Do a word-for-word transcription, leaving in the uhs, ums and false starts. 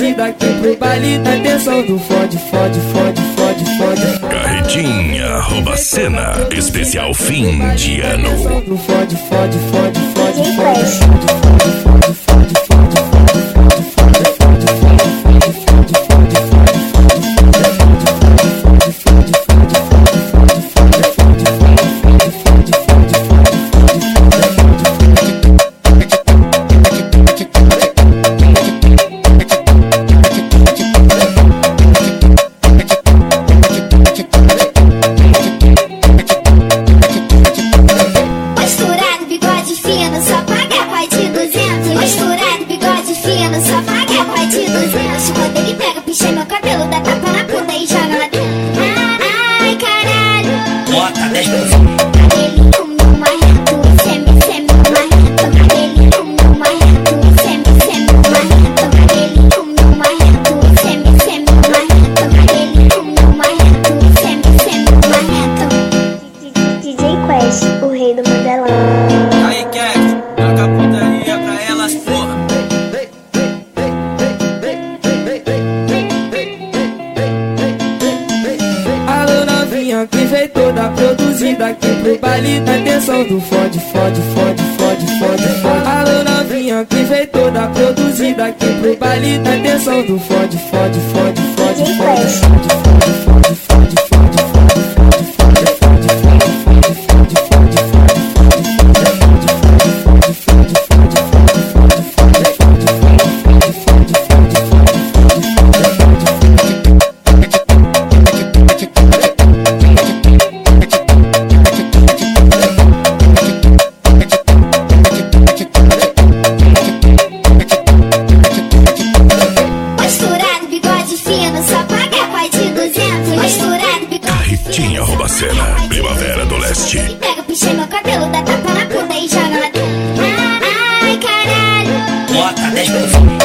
produzida aqui pro baile da atenção do fode, fode, fode, fode, fode. Carretinha rouba cena, especial fim de ano. Do fode, fode, fode, fode, D J fode, Quest. fode, fode, fode, fode, fode, fode, fode, fode, fode, fode, fode, Posturado, bigode fino, só paga pai de duzentos. Posturado, bigode fino, só paga pai de duzentos. Quando ele pega, picha meu cabelo, dá tapa na bunda e joga lá dentro. Ai, caralho. Bota dez mil. Cabelinho meu marreto, semi, semi marreto. Cabelinho meu marreto, semi, semi marreto. Cabelinho meu marreto, semi, semi marreto. Cabelinho meu marreto, semi, semi marreto. D J Quest, o rei do modelão. Aí, Cat, taca a putaria pra elas, porra. Alô novinha que veio toda produzida aqui pro baile da atenção do fode, fode, fode, fode, fode, fode. Alô novinha que veio toda produzida aqui pro baile da atenção do fode, fode, fode, fode, fode, fode, fode, fode, fode, fode, fode, fode, fode, Posturado, bigode fino, só paga pai de duzentos. Posturado, bigode Carretinha rouba cena, Primavera do Leste. ele pega, picha meu cabelo, dá tapa na bunda e joga lá dentro. Ai, caralho. Bota dez mil.